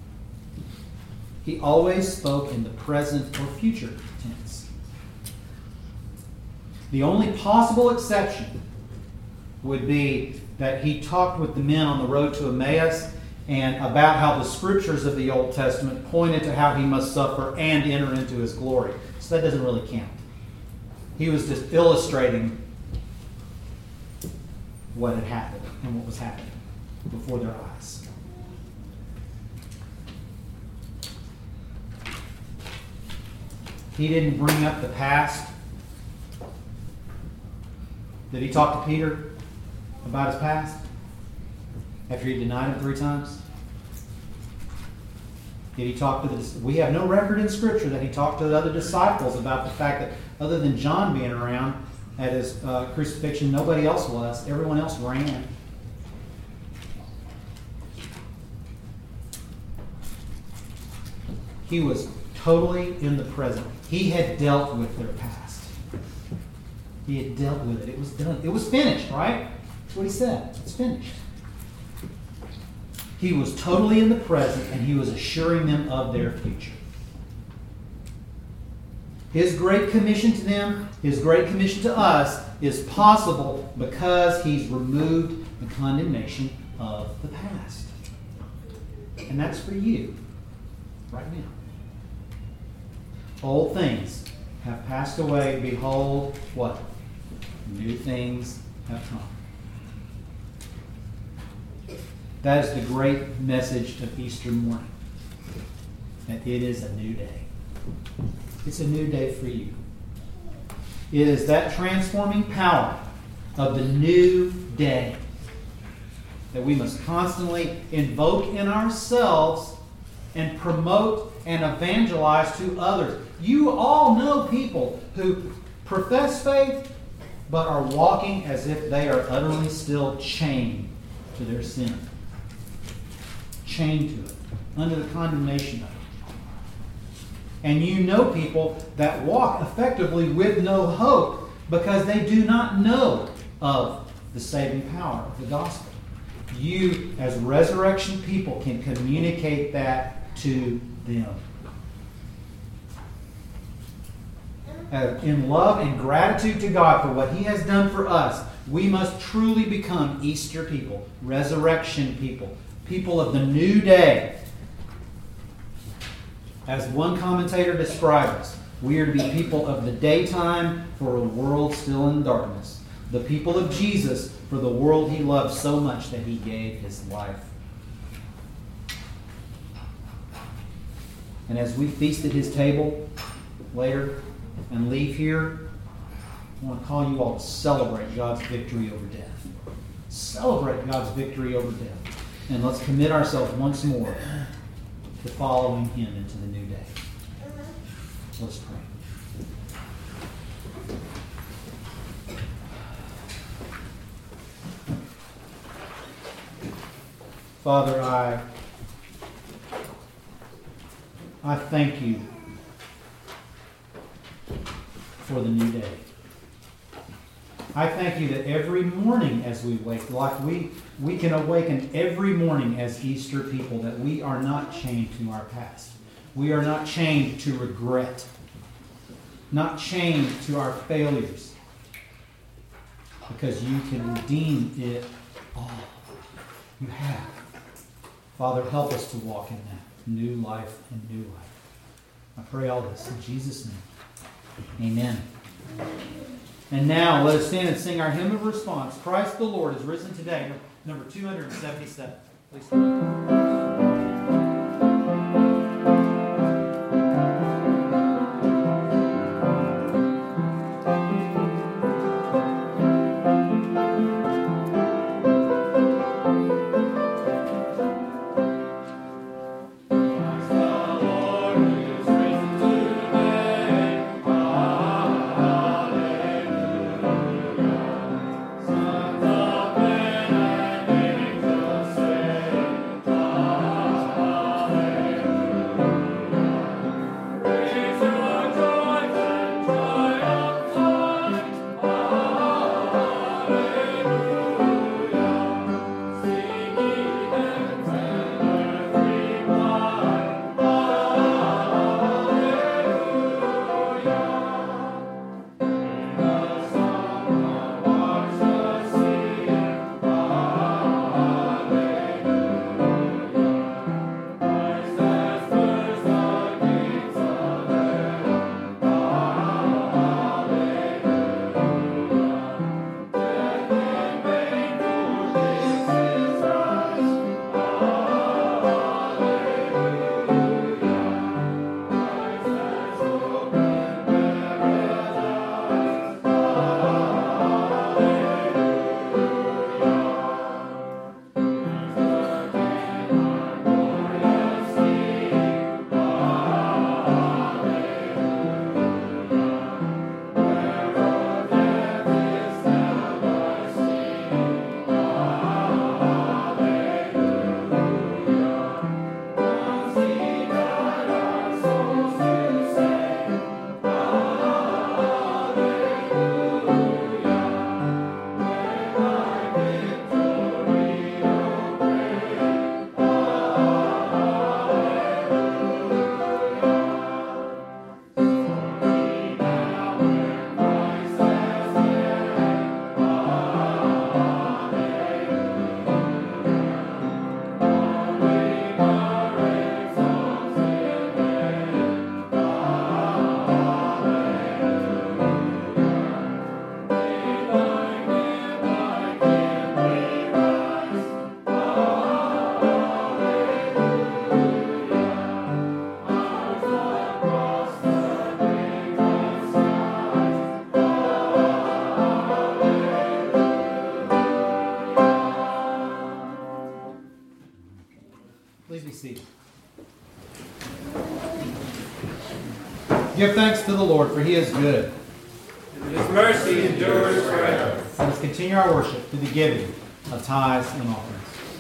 He always spoke in the present or future tense. The only possible exception would be that he talked with the men on the road to Emmaus and about how the scriptures of the Old Testament pointed to how he must suffer and enter into his glory. So that doesn't really count. He was just illustrating what had happened and what was happening before their eyes. He didn't bring up the past. Did he talk to Peter about his past after he denied him three times? Did he talk to the... We have no record in Scripture that he talked to the other disciples about the fact that other than John being around at his uh, crucifixion, nobody else was. Everyone else ran. He was totally in the present. He had dealt with their past. He had dealt with it. It was done. It was finished, right? That's what he said. It's finished. He was totally in the present, and he was assuring them of their future. His great commission to them, His great commission to us, is possible because He's removed the condemnation of the past. And that's for you right now. Old things have passed away. Behold, what? New things have come. That is the great message of Easter morning. That it is a new day. It's a new day for you. It is that transforming power of the new day that we must constantly invoke in ourselves and promote and evangelize to others. You all know people who profess faith but are walking as if they are utterly still chained to their sin. Chained to it, under the condemnation of it. And you know people that walk effectively with no hope because they do not know of the saving power of the gospel. You, as resurrection people, can communicate that to them. Uh, in love and gratitude to God for what He has done for us, we must truly become Easter people, resurrection people, people of the new day. As one commentator describes us, we are to be people of the daytime for a world still in darkness. The people of Jesus for the world He loved so much that He gave His life. And as we feast at His table later and leave here, I want to call you all to celebrate God's victory over death. Celebrate God's victory over death. And let's commit ourselves once more to following Him into the new day. Let's pray. Father, I, I thank You for the new day. I thank You that every morning as we wake, like we, we can awaken every morning as Easter people, that we are not chained to our past. We are not chained to regret. Not chained to our failures. Because You can redeem it all. You have. Father, help us to walk in that new life and new life. I pray all this in Jesus' name. Amen. And now let us stand and sing our hymn of response. Christ the Lord is risen today. Number two hundred seventy-seven. Please stand. Sons of men and angels sing, seated. Give thanks to the Lord, for he is good. His mercy endures forever. Let us continue our worship through the giving of tithes and offerings.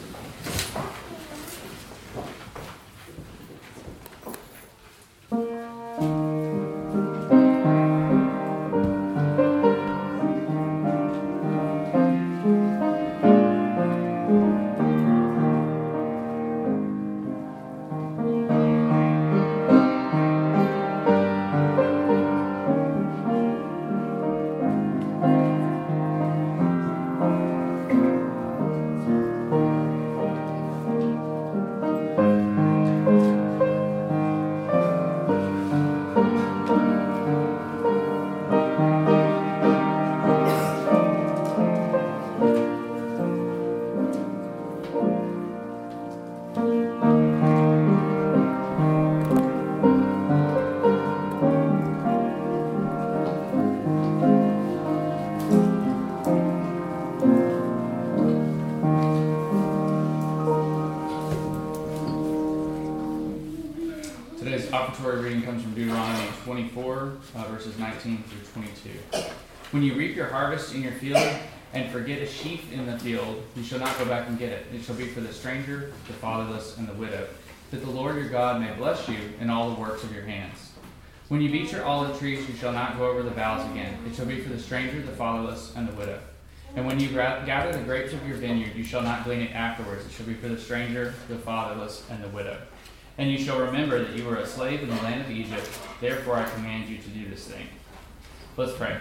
When you reap your harvest in your field and forget a sheaf in the field, you shall not go back and get it. It shall be for the stranger, the fatherless, and the widow, that the Lord your God may bless you in all the works of your hands. When you beat your olive trees, you shall not go over the boughs again. It shall be for the stranger, the fatherless, and the widow. And when you gather the grapes of your vineyard, you shall not glean it afterwards. It shall be for the stranger, the fatherless, and the widow. And you shall remember that you were a slave in the land of Egypt. Therefore I command you to do this thing. Let's pray.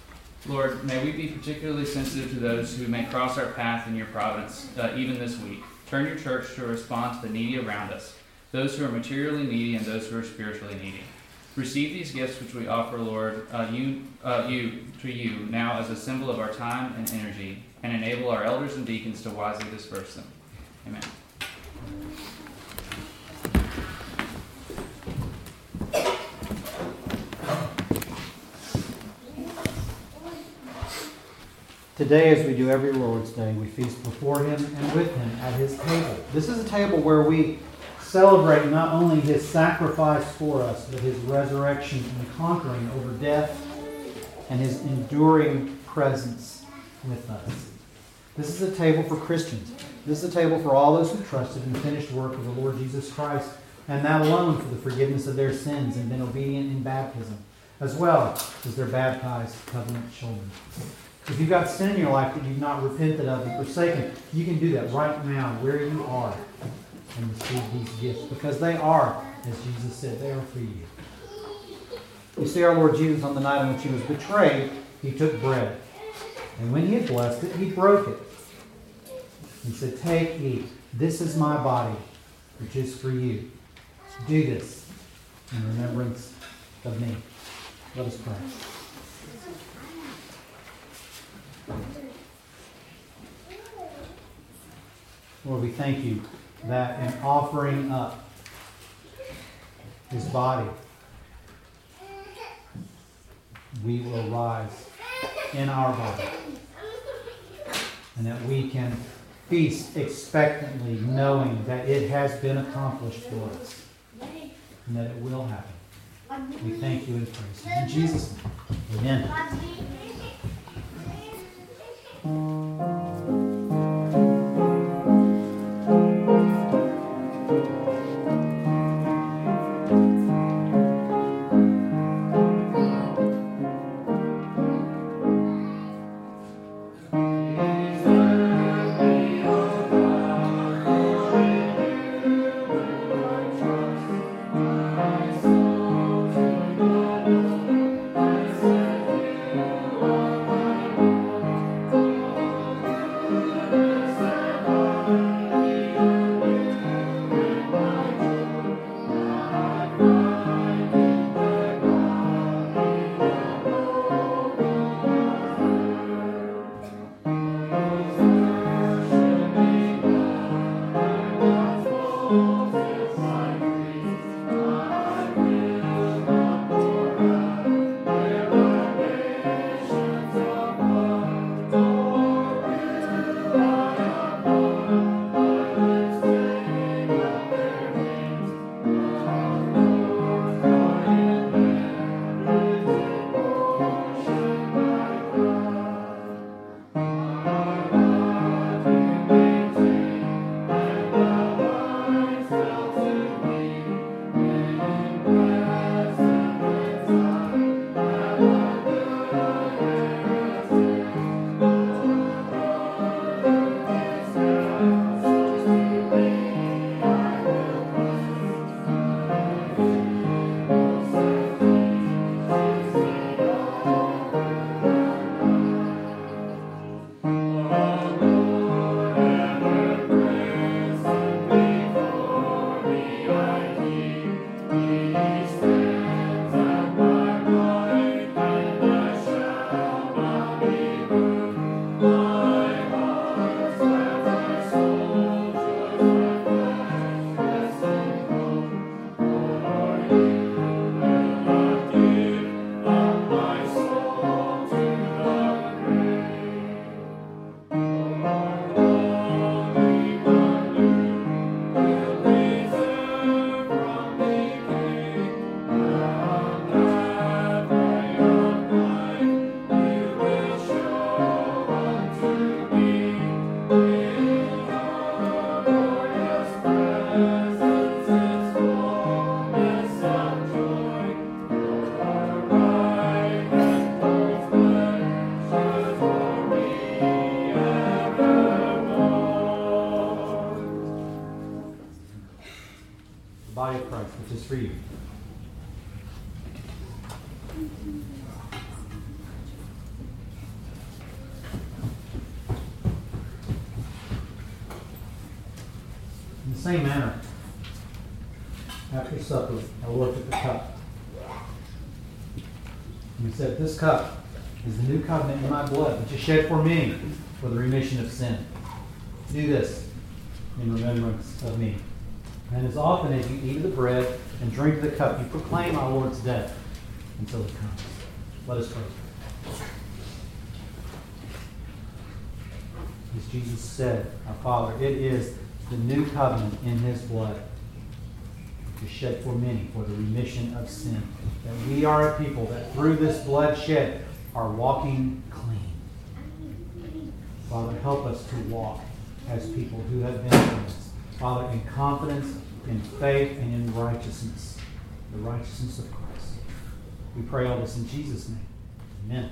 Lord, may we be particularly sensitive to those who may cross our path in your providence, uh, even this week. Turn your church to respond to the needy around us, those who are materially needy and those who are spiritually needy. Receive these gifts which we offer, Lord, uh, you, uh, you to you now as a symbol of our time and energy, and enable our elders and deacons to wisely disperse them. Amen. Today, as we do every Lord's Day, we feast before him and with him at his table. This is a table where we celebrate not only his sacrifice for us, but his resurrection and conquering over death and his enduring presence with us. This is a table for Christians. This is a table for all those who trusted in the finished work of the Lord Jesus Christ, and that alone for the forgiveness of their sins and been obedient in baptism, as well as their baptized covenant children. If you've got sin in your life that you've not repented of and forsaken, you can do that right now where you are and receive these gifts, because they are, as Jesus said, they are for you. You see, our Lord Jesus, on the night in which he was betrayed, he took bread. And when he had blessed it, he broke it. He said, "Take, eat. This is my body, which is for you. Do this in remembrance of me." Let us pray. Lord, we thank you that in offering up his body, we will rise in our body, and that we can feast expectantly, knowing that it has been accomplished for us, and that it will happen. We thank you and praise you. In Jesus' name, amen. Christ, which is for you. In the same manner, after supper, our Lord took the cup. And he said, "This cup is the new covenant in my blood, which is shed for many for the remission of sin. Do this in remembrance of me. And as often as you eat of the bread and drink of the cup, you proclaim our Lord's death until he comes." Let us pray. As Jesus said, our Father, it is the new covenant in his blood, which is shed for many for the remission of sin. That we are a people that through this blood shed are walking clean. Father, help us to walk as people who have been cleansed. Father, in confidence, in faith, and in righteousness. The righteousness of Christ. We pray all this in Jesus' name. Amen.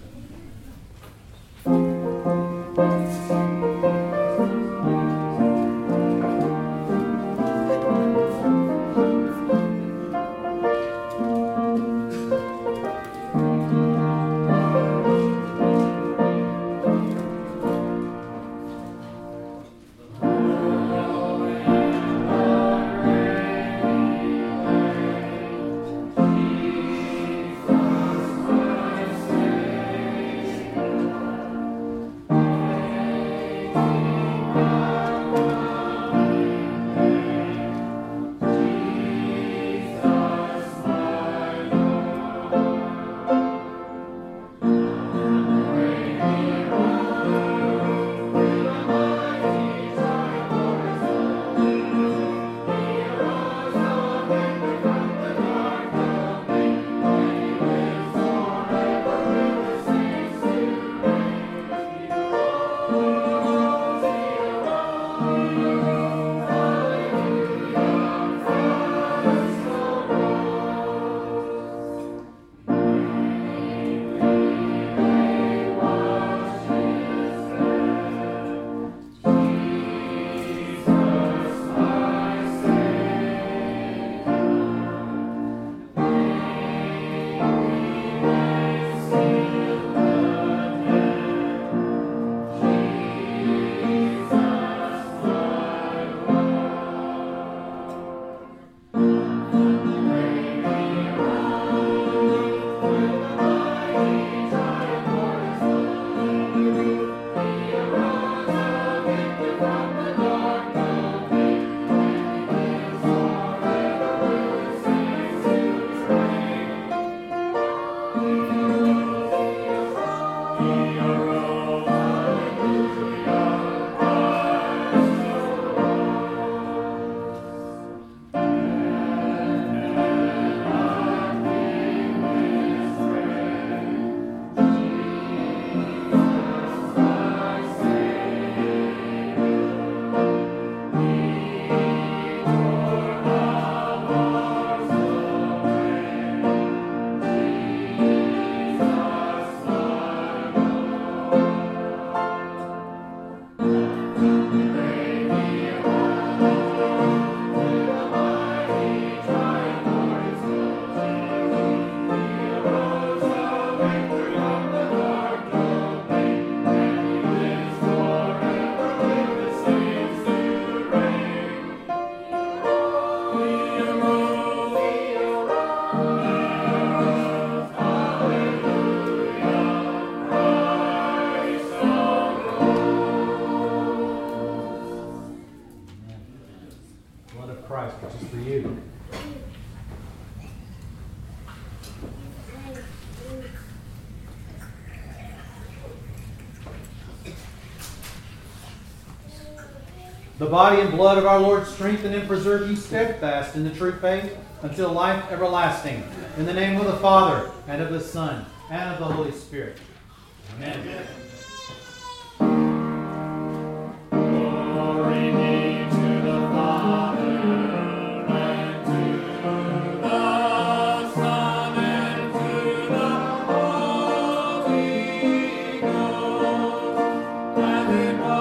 The body and blood of our Lord strengthen and preserve you steadfast in the true faith until life everlasting. In the name of the Father, and of the Son, and of the Holy Spirit. Amen. Amen.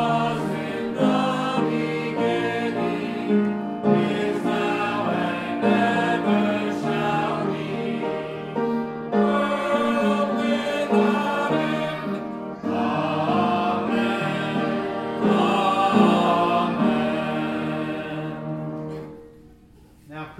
Is now and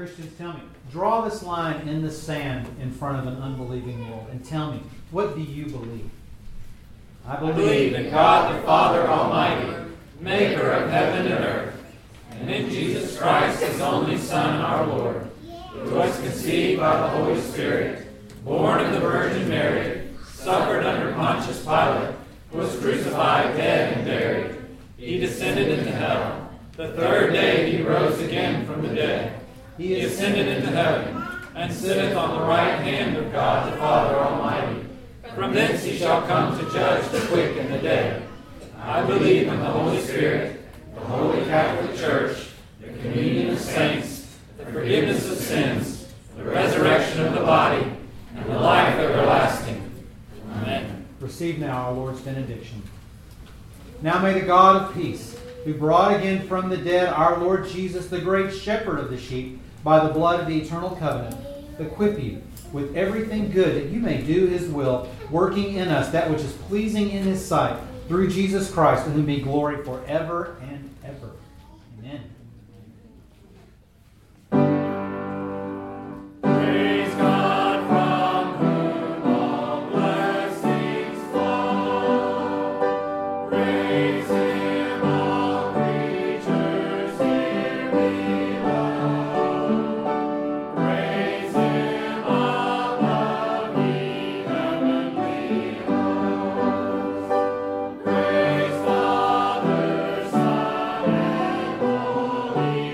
Christians, tell me, draw this line in the sand in front of an unbelieving world and tell me, what do you believe? I I believe in God the Father Almighty, maker of heaven and earth, and in Jesus Christ, his only Son, our Lord, who was conceived by the Holy Spirit, born of the Virgin Mary, suffered under Pontius Pilate, was crucified, dead, and buried. He descended into hell. The third day he rose again from the dead. He ascended into heaven, and sitteth on the right hand of God the Father Almighty. From thence he shall come to judge the quick and the dead. I believe in the Holy Spirit, the Holy Catholic Church, the communion of saints, the forgiveness of sins, the resurrection of the body, and the life everlasting. Amen. Receive now our Lord's benediction. Now may the God of peace, who brought again from the dead our Lord Jesus, the great shepherd of the sheep, by the blood of the eternal covenant, equip you with everything good that you may do his will, working in us that which is pleasing in his sight, through Jesus Christ, to whom be glory forever and ever. Amen. Praise God, from whom all blessings flow. Praise him, all creatures here below. Praise him above, ye heavenly hosts. Praise Father, Son, and Holy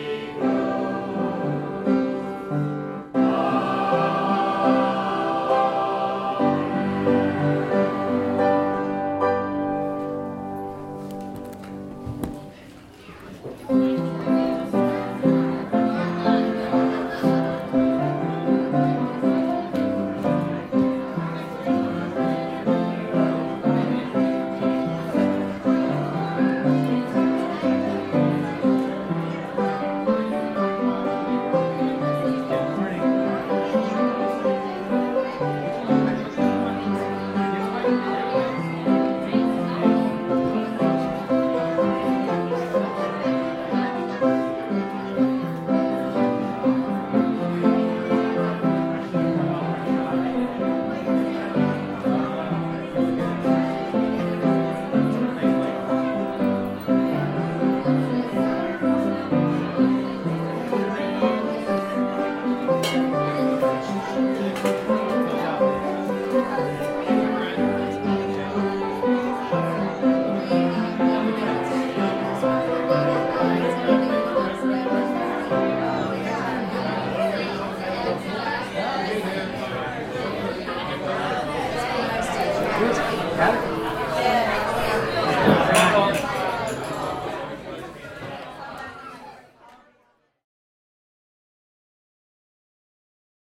Got it?